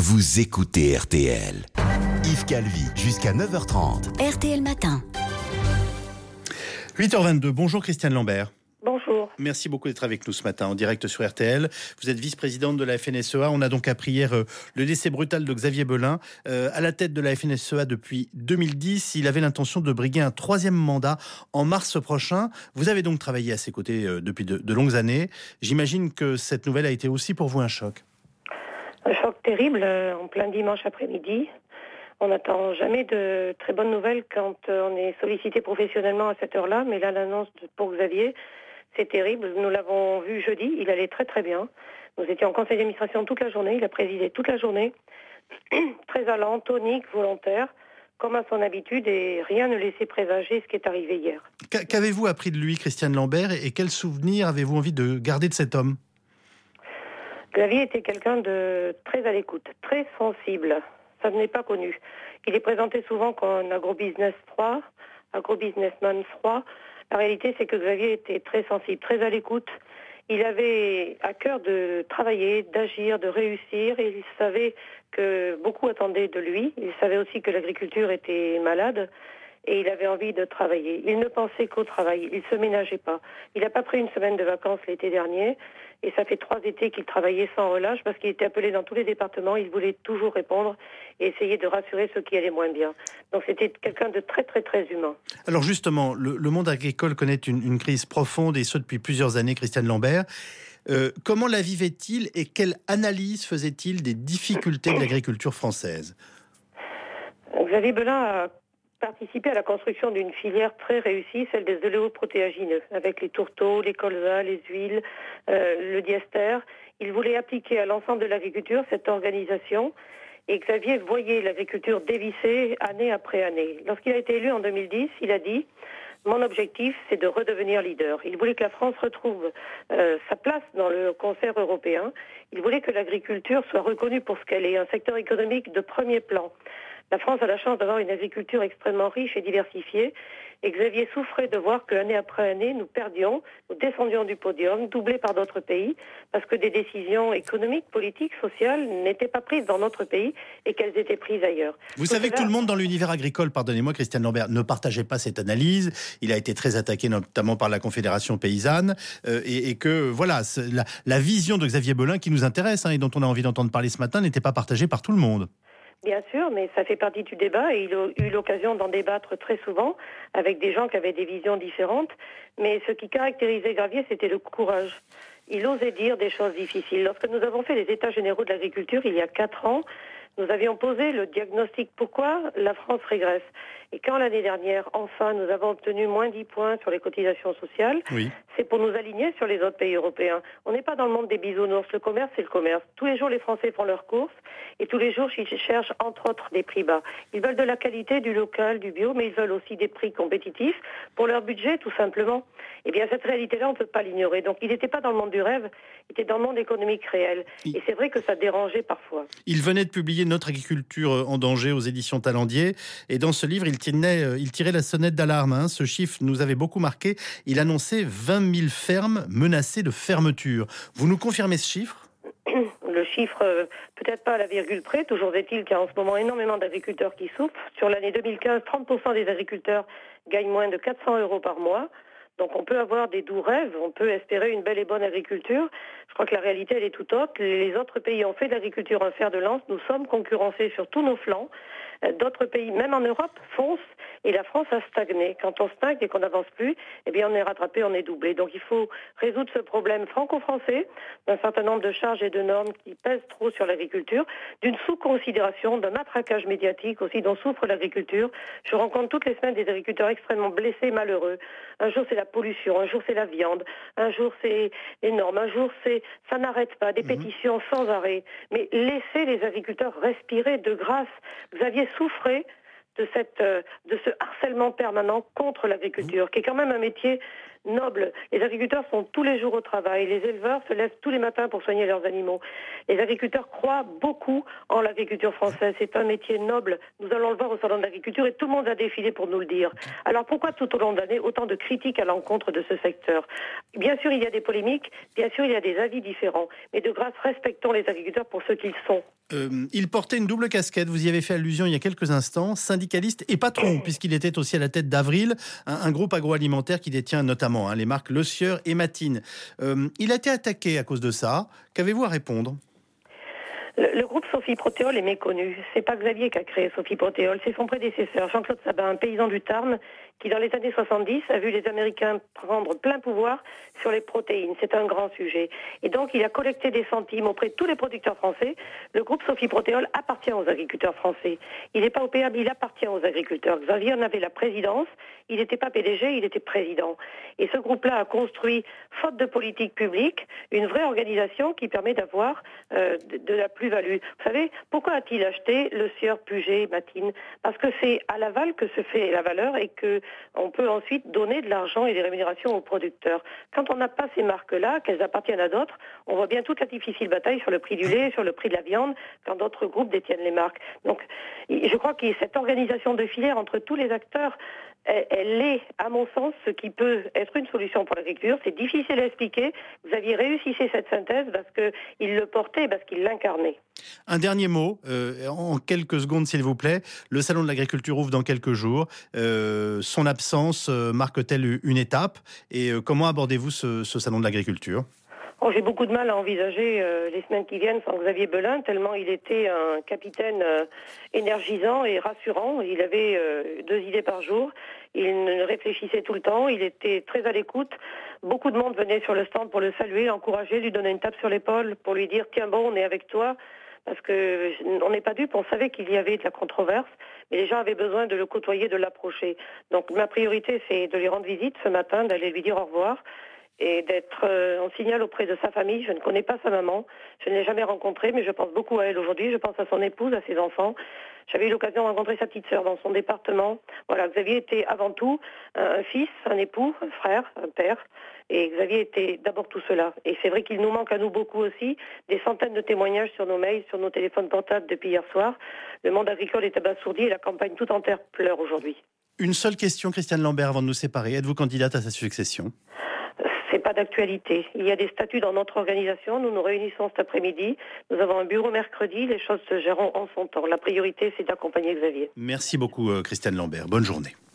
Vous écoutez RTL. Yves Calvi, jusqu'à 9h30. RTL Matin. 8h22, bonjour Christiane Lambert. Bonjour. Merci beaucoup d'être avec nous ce matin en direct sur RTL. Vous êtes vice-présidente de la FNSEA. On a donc appris hier le décès brutal de Xavier Belin. À la tête de la FNSEA depuis 2010, il avait l'intention de briguer un 3e mandat en mars prochain. Vous avez donc travaillé à ses côtés depuis de longues années. J'imagine que cette nouvelle a été aussi pour vous un choc. Un choc terrible en plein dimanche après-midi. On n'attend jamais de très bonnes nouvelles quand on est sollicité professionnellement à cette heure-là. Mais là, l'annonce pour Xavier, c'est terrible. Nous l'avons vu jeudi, il allait très très bien. Nous étions en conseil d'administration toute la journée, il a présidé toute la journée. Très allant, tonique, volontaire, comme à son habitude, et rien ne laissait présager ce qui est arrivé hier. Qu'avez-vous appris de lui, Christiane Lambert, et quels souvenirs avez-vous envie de garder de cet homme ? Xavier était quelqu'un de très à l'écoute, très sensible. Ça ne n'est pas connu. Il est présenté souvent comme un agrobusiness froid, agrobusinessman froid. La réalité, c'est que Xavier était très sensible, très à l'écoute. Il avait à cœur de travailler, d'agir, de réussir. Et il savait que beaucoup attendaient de lui. Il savait aussi que l'agriculture était malade. Et il avait envie de travailler. Il ne pensait qu'au travail. Il ne se ménageait pas. Il n'a pas pris une semaine de vacances l'été dernier. Et ça fait 3 étés qu'il travaillait sans relâche parce qu'il était appelé dans tous les départements. Il voulait toujours répondre et essayer de rassurer ceux qui allaient moins bien. Donc c'était quelqu'un de très, très, très humain. Alors justement, le monde agricole connaît une crise profonde et ce depuis plusieurs années, Christiane Lambert. Comment la vivait-il et quelle analyse faisait-il des difficultés de l'agriculture française ? Xavier Belin a participé à la construction d'une filière très réussie, celle des oléoprotéagineux, avec les tourteaux, les colzas, les huiles, le diester. Il voulait appliquer à l'ensemble de l'agriculture cette organisation et Xavier voyait l'agriculture dévisser année après année. Lorsqu'il a été élu en 2010, il a dit « Mon objectif, c'est de redevenir leader ». Il voulait que la France retrouve sa place dans le concert européen. Il voulait que l'agriculture soit reconnue pour ce qu'elle est, un secteur économique de premier plan. La France a la chance d'avoir une agriculture extrêmement riche et diversifiée. Et Xavier souffrait de voir qu'année après année, nous perdions, nous descendions du podium, doublés par d'autres pays, parce que des décisions économiques, politiques, sociales n'étaient pas prises dans notre pays et qu'elles étaient prises ailleurs. Vous savez que tout le monde dans l'univers agricole, pardonnez-moi Christiane Lambert, ne partageait pas cette analyse. Il a été très attaqué notamment par la Confédération paysanne et que voilà, la vision de Xavier Belin qui nous intéresse et dont on a envie d'entendre parler ce matin n'était pas partagée par tout le monde. Bien sûr, mais ça fait partie du débat et il a eu l'occasion d'en débattre très souvent avec des gens qui avaient des visions différentes. Mais ce qui caractérisait Xavier, c'était le courage. Il osait dire des choses difficiles. Lorsque nous avons fait les États généraux de l'agriculture il y a 4 ans, nous avions posé le diagnostic pourquoi la France régresse. Et quand l'année dernière, enfin, nous avons obtenu moins 10 points sur les cotisations sociales, oui, c'est pour nous aligner sur les autres pays européens. On n'est pas dans le monde des bisounours. Le commerce, c'est le commerce. Tous les jours, les Français font leurs courses et tous les jours, ils cherchent, entre autres, des prix bas. Ils veulent de la qualité, du local, du bio, mais ils veulent aussi des prix compétitifs pour leur budget, tout simplement. Eh bien, cette réalité-là, on ne peut pas l'ignorer. Donc, il n'était pas dans le monde du rêve, il était dans le monde économique réel. Et c'est vrai que ça dérangeait parfois. Il venait de publier Notre agriculture en danger aux éditions Talendier. Et dans ce livre, il tirait la sonnette d'alarme. Ce chiffre nous avait beaucoup marqué. Il annonçait 20 000 fermes menacées de fermeture. Vous nous confirmez ce chiffre ? Le chiffre, peut-être pas à la virgule près. Toujours est-il qu'il y a en ce moment énormément d'agriculteurs qui souffrent. Sur l'année 2015, 30% des agriculteurs gagnent moins de 400 € par mois. Donc on peut avoir des doux rêves, on peut espérer une belle et bonne agriculture. Je crois que la réalité, elle est tout autre. Les autres pays ont fait de l'agriculture un fer de lance. Nous sommes concurrencés sur tous nos flancs. D'autres pays, même en Europe, foncent et la France a stagné. Quand on stagne et qu'on n'avance plus, eh bien on est rattrapé, on est doublé. Donc il faut résoudre ce problème franco-français d'un certain nombre de charges et de normes qui pèsent trop sur l'agriculture, d'une sous-considération, d'un matraquage médiatique aussi dont souffre l'agriculture. Je rencontre toutes les semaines des agriculteurs extrêmement blessés, malheureux. Un jour c'est la pollution, un jour c'est la viande, un jour c'est les normes, un jour ça n'arrête pas, des pétitions sans arrêt. Mais laissez les agriculteurs respirer de grâce. Xavier souffrait de ce harcèlement permanent contre l'agriculture, qui est quand même un métier noble. Les agriculteurs sont tous les jours au travail. Les éleveurs se lèvent tous les matins pour soigner leurs animaux. Les agriculteurs croient beaucoup en l'agriculture française. C'est un métier noble. Nous allons le voir au salon de l'agriculture et tout le monde a défilé pour nous le dire. Alors pourquoi tout au long de l'année autant de critiques à l'encontre de ce secteur? Bien sûr, il y a des polémiques, bien sûr, il y a des avis différents, mais de grâce, respectons les agriculteurs pour ce qu'ils sont. Il portait une double casquette, vous y avez fait allusion il y a quelques instants, syndicaliste et patron, puisqu'il était aussi à la tête d'Avril, un groupe agroalimentaire qui détient notamment les marques Le Sieur et Matine. Il a été attaqué à cause de ça. Qu'avez-vous à répondre ? Le groupe Sophie Protéol est méconnu. C'est pas Xavier qui a créé Sophie Protéol, c'est son prédécesseur, Jean-Claude Sabin, un paysan du Tarn, qui dans les années 70 a vu les Américains prendre plein pouvoir sur les protéines. C'est un grand sujet. Et donc il a collecté des centimes auprès de tous les producteurs français. Le groupe Sophie Protéol appartient aux agriculteurs français. Il n'est pas opéable, il appartient aux agriculteurs. Xavier en avait la présidence, il n'était pas PDG, il était président. Et ce groupe-là a construit, faute de politique publique, une vraie organisation qui permet d'avoir de la plus-value. Vous savez, pourquoi a-t-il acheté Le Sieur, Puget, Matine? Parce que c'est à l'aval que se fait la valeur et que on peut ensuite donner de l'argent et des rémunérations aux producteurs. Quand on n'a pas ces marques-là, qu'elles appartiennent à d'autres, on voit bien toute la difficile bataille sur le prix du lait, sur le prix de la viande, quand d'autres groupes détiennent les marques. Donc, je crois que cette organisation de filière entre tous les acteurs, elle est, à mon sens, ce qui peut être une solution pour l'agriculture. C'est difficile à expliquer. Vous aviez réussi cette synthèse parce qu'il le portait, parce qu'il l'incarnait. Un dernier mot, en quelques secondes s'il vous plaît. Le salon de l'agriculture ouvre dans quelques jours. Son absence marque-t-elle une étape? Et comment abordez-vous ce salon de l'agriculture? J'ai beaucoup de mal à envisager les semaines qui viennent sans Xavier Belin, tellement il était un capitaine énergisant et rassurant. Il avait 2 idées par jour. Il réfléchissait tout le temps. Il était très à l'écoute. Beaucoup de monde venait sur le stand pour le saluer, l'encourager, lui donner une tape sur l'épaule pour lui dire « Tiens bon, on est avec toi ». Parce qu'on n'est pas dupes, on savait qu'il y avait de la controverse, mais les gens avaient besoin de le côtoyer, de l'approcher. Donc ma priorité, c'est de lui rendre visite ce matin, d'aller lui dire au revoir et d'être en signal auprès de sa famille. Je ne connais pas sa maman, je ne l'ai jamais rencontrée, mais je pense beaucoup à elle aujourd'hui. Je pense à son épouse, à ses enfants. J'avais eu l'occasion de rencontrer sa petite sœur dans son département. Voilà, Xavier était avant tout un fils, un époux, un frère, un père. Et Xavier était d'abord tout cela. Et c'est vrai qu'il nous manque à nous beaucoup aussi. Des centaines de témoignages sur nos mails, sur nos téléphones portables depuis hier soir. Le monde agricole est abasourdi et la campagne tout entière pleure aujourd'hui. Une seule question, Christiane Lambert, avant de nous séparer. Êtes-vous candidate à sa succession ? C'est pas d'actualité. Il y a des statuts dans notre organisation. Nous nous réunissons cet après-midi. Nous avons un bureau mercredi. Les choses se géreront en son temps. La priorité, c'est d'accompagner Xavier. Merci beaucoup, Christiane Lambert. Bonne journée.